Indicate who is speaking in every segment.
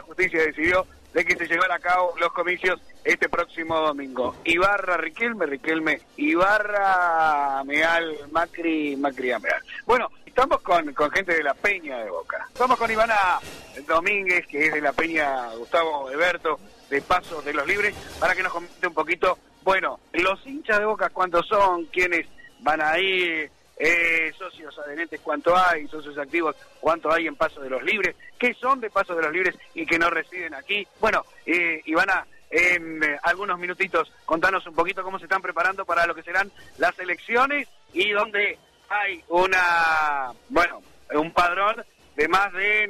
Speaker 1: la justicia decidió de que se llevaran a cabo los comicios este próximo domingo. Ibarra, Riquelme, Ibarra, Ameal, Macri, Ameal. Bueno, estamos con gente de la Peña de Boca. Estamos con Ivana Domínguez, que es de la Peña Gustavo Eberto, de Paso de los Libres, para que nos comente un poquito, bueno, los hinchas de Boca, cuántos son, quiénes van a ir, socios adherentes, cuánto hay, socios activos, cuánto hay en Paso de los Libres, qué son de Paso de los Libres y que no residen aquí. Bueno, Ivana, en algunos minutitos, contanos un poquito cómo se están preparando para lo que serán las elecciones y donde hay un padrón de más de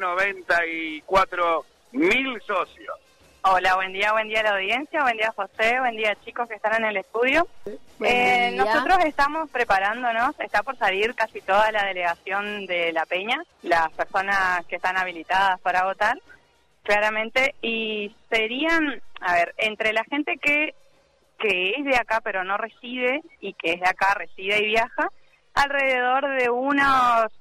Speaker 1: 94.000 socios.
Speaker 2: Hola, buen día a la audiencia, buen día José, buen día chicos que están en el estudio. Nosotros estamos preparándonos, está por salir casi toda la delegación de La Peña, las personas que están habilitadas para votar, claramente, y serían, entre la gente que es de acá pero no reside, y que es de acá, reside y viaja, alrededor de unos,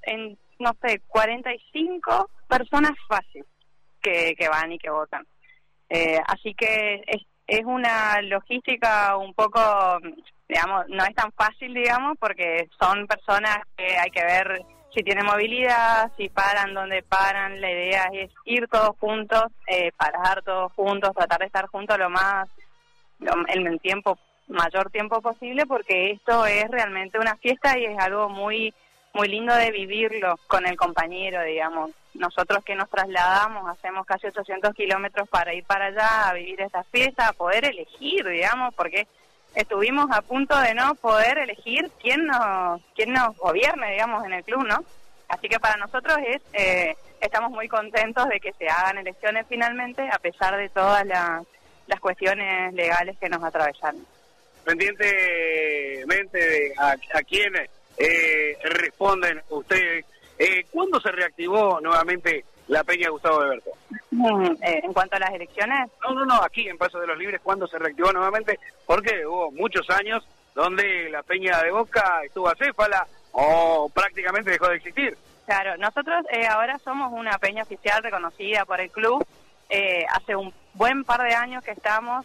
Speaker 2: 45 personas fácil que van y que votan. Así que es una logística un poco, digamos, no es tan fácil, digamos, porque son personas que hay que ver si tienen movilidad, si paran, dónde paran. La idea es ir todos juntos, parar todos juntos, tratar de estar juntos el mayor tiempo posible, porque esto es realmente una fiesta y es algo muy muy lindo de vivirlo con el compañero, digamos. Nosotros que nos trasladamos, hacemos casi 800 kilómetros para ir para allá a vivir esta fiesta, a poder elegir, digamos, porque estuvimos a punto de no poder elegir quién nos gobierne, digamos, en el club, ¿no? Así que para nosotros estamos muy contentos de que se hagan elecciones finalmente, a pesar de todas las cuestiones legales que nos atravesaron.
Speaker 1: Pendientemente de a quienes responden ustedes, ¿cuándo se reactivó nuevamente la Peña Gustavo Eberto?
Speaker 2: En cuanto a las elecciones.
Speaker 1: No, aquí en Paso de los Libres, ¿cuándo se reactivó nuevamente? Porque hubo muchos años donde la Peña de Boca estuvo acéfala o prácticamente dejó de existir.
Speaker 2: Claro, nosotros ahora somos una peña oficial reconocida por el club. Hace un buen par de años que estamos,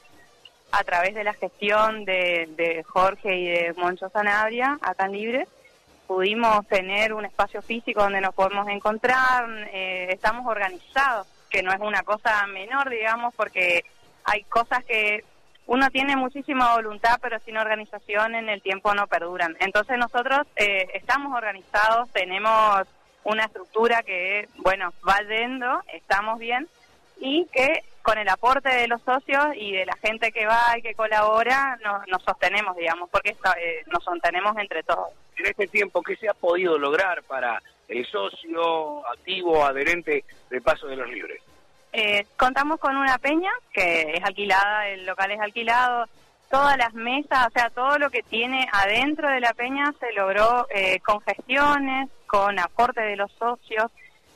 Speaker 2: a través de la gestión de Jorge y de Moncho Sanabria, acá en Libres, pudimos tener un espacio físico donde nos podemos encontrar. Estamos organizados, que no es una cosa menor, digamos, porque hay cosas que uno tiene muchísima voluntad, pero sin organización en el tiempo no perduran. Entonces nosotros estamos organizados, tenemos una estructura que, va yendo, estamos bien, y que con el aporte de los socios y de la gente que va y que colabora, nos sostenemos, digamos, porque nos sostenemos entre todos.
Speaker 1: En este tiempo, ¿qué se ha podido lograr para el socio activo, adherente de Paso de los Libres?
Speaker 2: Contamos con una peña que es alquilada, el local es alquilado, todas las mesas, o sea, todo lo que tiene adentro de la peña se logró con gestiones, con aporte de los socios.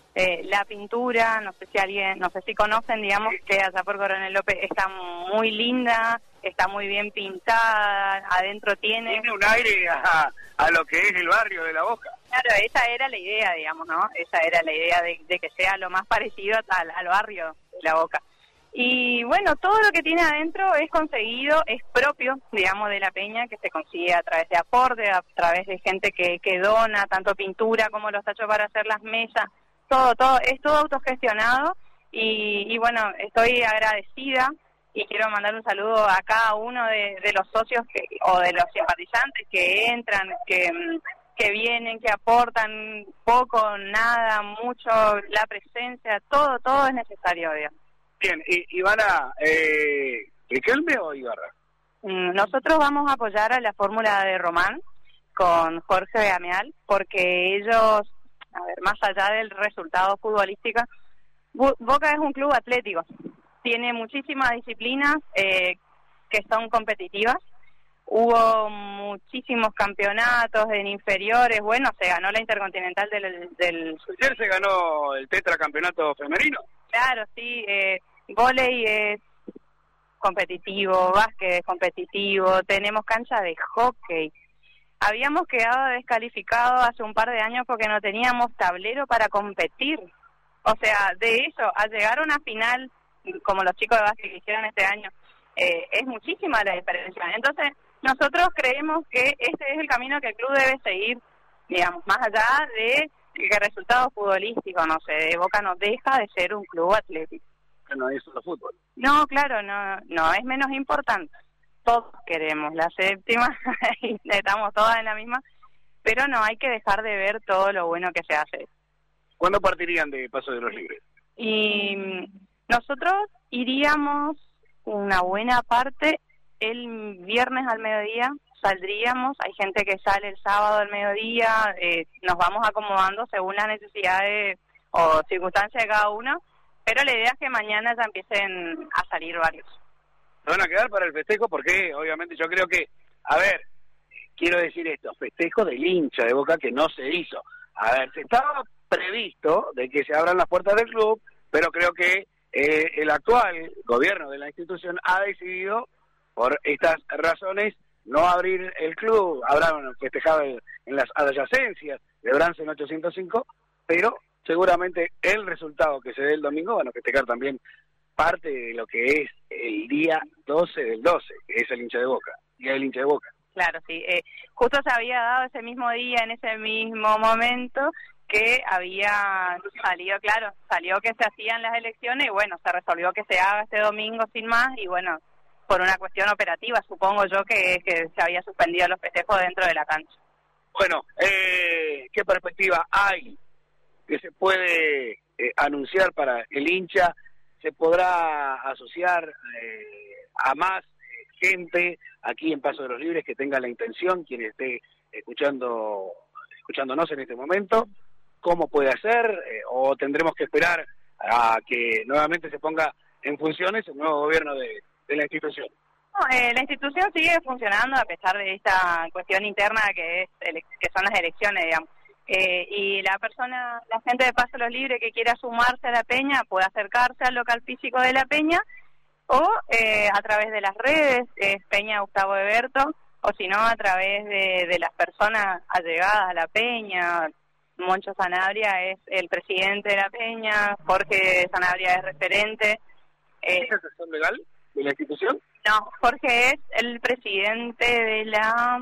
Speaker 2: La pintura, no sé si conocen, digamos, que allá por Coronel López está muy linda, está muy bien pintada, adentro tiene
Speaker 1: un aire a lo que es el barrio de La Boca.
Speaker 2: Claro, esa era la idea, digamos, ¿no? Esa era la idea de que sea lo más parecido al barrio de La Boca. Y bueno, todo lo que tiene adentro es conseguido, es propio, digamos, de la peña, que se consigue a través de aporte, a través de gente que dona, tanto pintura como los tachos para hacer las mesas. Todo, es todo autogestionado y bueno, estoy agradecida y quiero mandar un saludo a cada uno de los socios o de los simpatizantes que entran, que vienen, que aportan poco, nada, mucho, la presencia, todo es necesario, digamos.
Speaker 1: Bien, Ivana, ¿Riquelme o Ibarra?
Speaker 2: Nosotros vamos a apoyar a la fórmula de Román con Jorge Ameal, porque ellos, más allá del resultado futbolístico, Boca es un club atlético, tiene muchísimas disciplinas que son competitivas. Hubo muchísimos campeonatos en inferiores, se ganó la Intercontinental del...
Speaker 1: ¿Ayer se ganó el tetracampeonato femenino?
Speaker 2: Claro, sí, vóley es competitivo, básquet es competitivo, tenemos cancha de hockey. Habíamos quedado descalificados hace un par de años porque no teníamos tablero para competir. O sea, de eso a llegar a una final, como los chicos de básquet que hicieron este año, es muchísima la diferencia. Entonces, nosotros creemos que este es el camino que el club debe seguir, digamos, más allá de que resultado futbolístico, no sé, Boca no deja de ser un club atlético.
Speaker 1: No es solo fútbol.
Speaker 2: No, claro, no es menos importante. Todos queremos la séptima y estamos todas en la misma, pero no hay que dejar de ver todo lo bueno que se hace.
Speaker 1: ¿Cuándo partirían de Paso de los Libres?
Speaker 2: Y nosotros iríamos una buena parte el viernes al mediodía, saldríamos, hay gente que sale el sábado al mediodía, nos vamos acomodando según las necesidades o circunstancias de cada uno, pero la idea es que mañana ya empiecen a salir varios.
Speaker 1: ¿Se van a quedar para el festejo? Porque obviamente yo creo que, a ver, quiero decir esto, festejo del hincha de Boca que no se hizo. A ver, se estaba previsto de que se abran las puertas del club, pero creo que el actual gobierno de la institución ha decidido, por estas razones, no abrir el club. Habrán festejado en las adyacencias de Bransen 805, pero seguramente el resultado que se dé el domingo van a festejar también parte de lo que es el día 12 del 12, que es el hincha de Boca, día del hincha de Boca.
Speaker 2: Claro, sí. Justo se había dado ese mismo día, en ese mismo momento, que había salió que se hacían las elecciones y bueno, se resolvió que se haga este domingo sin más y bueno, por una cuestión operativa, supongo yo que se había suspendido los festejos dentro de la cancha.
Speaker 1: Bueno, ¿qué perspectiva hay que se puede anunciar para el hincha? ¿Se podrá asociar a más gente aquí en Paso de los Libres que tenga la intención, quien esté escuchándonos en este momento? ¿Cómo puede hacer? ¿O tendremos que esperar a que nuevamente se ponga en funciones el nuevo gobierno de la institución?
Speaker 2: No, la institución sigue funcionando a pesar de esta cuestión interna que son las elecciones, digamos. Y la gente de Paso de los Libres que quiera sumarse a la peña puede acercarse al local físico de la peña o a través de las redes, es Peña Gustavo Eberto, o si no a través de las personas allegadas a la peña. Moncho Sanabria es el presidente de la peña, Jorge Sanabria es referente.
Speaker 1: ¿Es asesor legal de la institución?
Speaker 2: No, Jorge es el presidente de la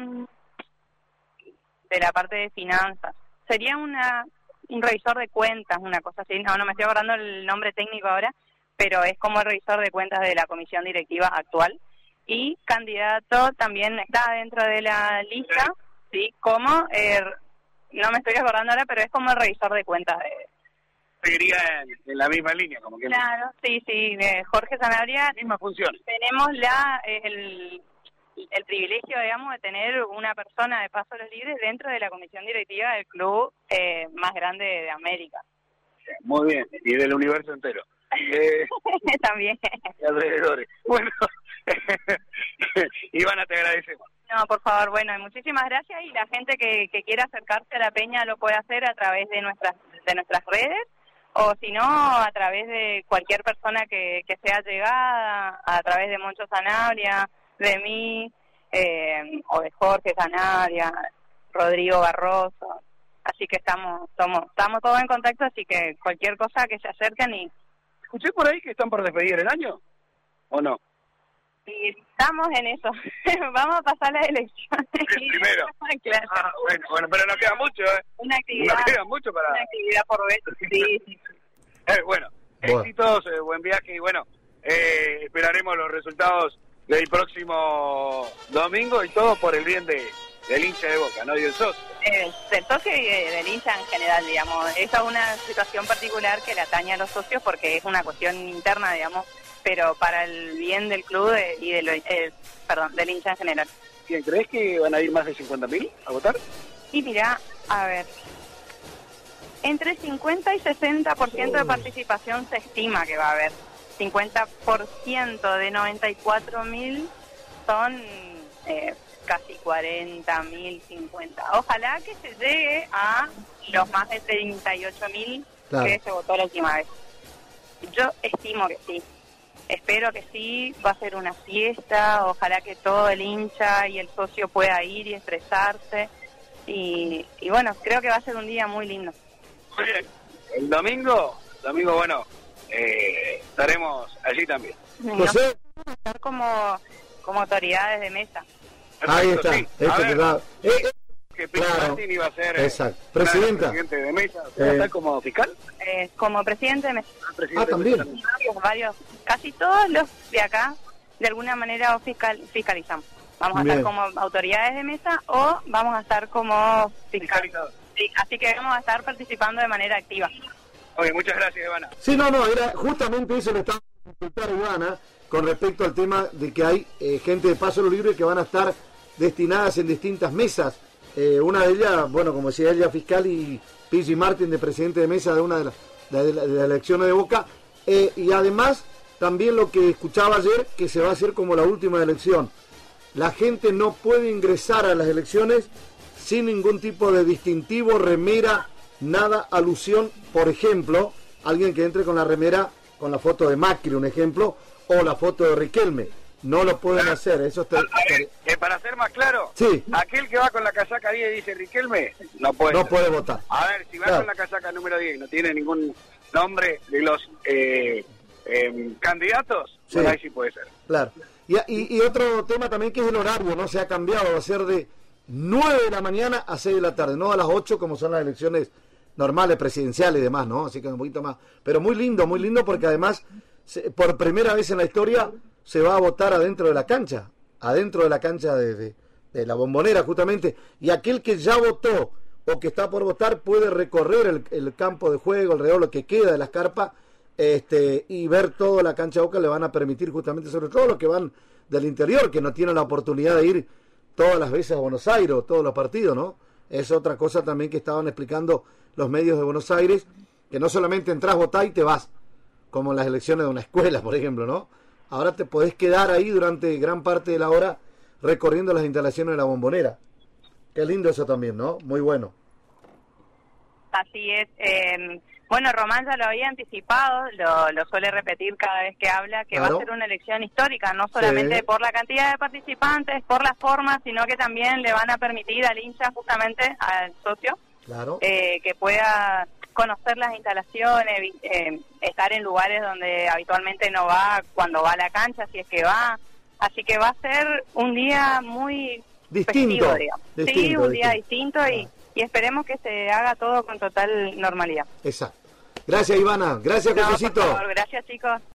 Speaker 2: parte de finanzas. Sería un revisor de cuentas, una cosa así. No me estoy acordando el nombre técnico ahora, pero es como el revisor de cuentas de la comisión directiva actual. Y candidato también está dentro de la lista, sí, como no me estoy acordando ahora, pero es como el revisor de cuentas.
Speaker 1: Seguiría en la misma línea, como que...
Speaker 2: Claro, sí, Jorge Sanabria...
Speaker 1: Mismas funciones.
Speaker 2: Tenemos el privilegio, digamos, de tener una persona de Paso a los Libres dentro de la comisión directiva del club más grande de América.
Speaker 1: Muy bien, y del universo entero.
Speaker 2: También.
Speaker 1: Alrededores. Bueno, Ivana, te agradecemos.
Speaker 2: No, por favor, bueno, muchísimas gracias, y la gente que quiera acercarse a la peña lo puede hacer a través de nuestras redes, o si no, a través de cualquier persona que sea llegada, a través de Moncho Sanabria, de mí, o de Jorge Sanabria, Rodrigo Barroso. Así que estamos todos en contacto, así que cualquier cosa que se acerquen. Y
Speaker 1: ¿escuché por ahí que están por despedir el año? ¿O no?
Speaker 2: Y estamos en eso. Vamos a pasar las elecciones.
Speaker 1: Primero.
Speaker 2: Claro.
Speaker 1: Bueno, pero no queda mucho, ¿eh?
Speaker 2: Una actividad.
Speaker 1: No queda mucho para...
Speaker 2: Una actividad por ver. Sí.
Speaker 1: Bueno, éxitos, buen viaje y bueno, esperaremos los resultados del próximo domingo y todo por el bien del hincha de Boca, ¿no? Y del socio.
Speaker 2: Del socio y del hincha en general, digamos. Esa es una situación particular que le atañe a los socios porque es una cuestión interna, digamos, pero para el bien del club y del hincha en general.
Speaker 1: Bien, ¿crees que van a ir más de 50.000 a votar?
Speaker 2: Y mira, a ver, entre 50 y 60% de participación se estima que va a haber. 50% de 94.000 son casi 40.000, 50. Ojalá que se llegue a los más de 38.000 claro, que se votó la última vez. Yo estimo que sí. Espero que sí, va a ser una fiesta, ojalá que todo el hincha y el socio pueda ir y expresarse. Y bueno, creo que va a ser un día muy lindo.
Speaker 1: Muy bien. El domingo, domingo, bueno, estaremos allí también.
Speaker 2: No sé, estar como autoridades de mesa.
Speaker 3: Ahí está,
Speaker 1: sí. Que Pili
Speaker 3: claro.
Speaker 1: Martín iba a ser
Speaker 3: presidenta
Speaker 1: presidente de mesa, ¿va a estar como fiscal?
Speaker 2: Como presidente de mesa.
Speaker 3: También.
Speaker 2: Varios, casi todos los de acá, de alguna manera fiscalizamos. Vamos a estar como autoridades de mesa o vamos a estar como fiscalizados. Sí, así que vamos a estar participando de manera activa.
Speaker 1: Oye, muchas gracias, Ivana.
Speaker 3: Sí, no, era justamente eso lo estaba a consultar Ivana con respecto al tema de que hay gente de Paso a lo Libre que van a estar destinadas en distintas mesas. Una de ellas, bueno, como decía ella, fiscal, y Pili Martín de presidente de mesa de una de las elecciones de Boca. Y además, también lo que escuchaba ayer, que se va a hacer como la última elección. La gente no puede ingresar a las elecciones sin ningún tipo de distintivo, remera, nada, alusión. Por ejemplo, alguien que entre con la remera con la foto de Macri, un ejemplo, o la foto de Riquelme. No lo pueden hacer. Eso está...
Speaker 1: para ser más claro,
Speaker 3: sí.
Speaker 1: Aquel que va con la casaca 10 y dice Riquelme, no puede
Speaker 3: votar.
Speaker 1: A ver, si va con la casaca número 10 y no tiene ningún nombre de los candidatos,
Speaker 3: sí.
Speaker 1: Bueno, ahí sí puede ser.
Speaker 3: Claro. Y otro tema también, que es el horario, ¿no? Se ha cambiado, va a ser de 9 de la mañana a 6 de la tarde, no a las 8 como son las elecciones normales, presidenciales y demás, ¿no? Así que un poquito más. Pero muy lindo porque además, por primera vez en la historia, se va a votar adentro de la cancha de la Bombonera, justamente. Y aquel que ya votó o que está por votar puede recorrer el campo de juego, alrededor, lo que queda de las carpas, y ver toda la cancha de Boca. Le van a permitir, justamente, sobre todo los que van del interior, que no tienen la oportunidad de ir todas las veces a Buenos Aires o todos los partidos, ¿no? Es otra cosa también que estaban explicando los medios de Buenos Aires, que no solamente entras, votás y te vas, como en las elecciones de una escuela, por ejemplo, ¿no? Ahora te podés quedar ahí durante gran parte de la hora recorriendo las instalaciones de la Bombonera. Qué lindo eso también, ¿no? Muy bueno.
Speaker 2: Así es. Bueno, Román ya lo había anticipado, lo suele repetir cada vez que habla, que va a ser una elección histórica, no solamente por la cantidad de participantes, por la forma, sino que también le van a permitir al hincha, justamente al socio, que pueda conocer las instalaciones, estar en lugares donde habitualmente no va cuando va a la cancha, si es que va. Así que va a ser un día muy
Speaker 3: distinto,
Speaker 2: festivo, digamos. Sí, un día distinto y esperemos que se haga todo con total normalidad.
Speaker 3: Exacto. Gracias, Ivana. Gracias, Josecito.
Speaker 2: Por favor, gracias, chicos.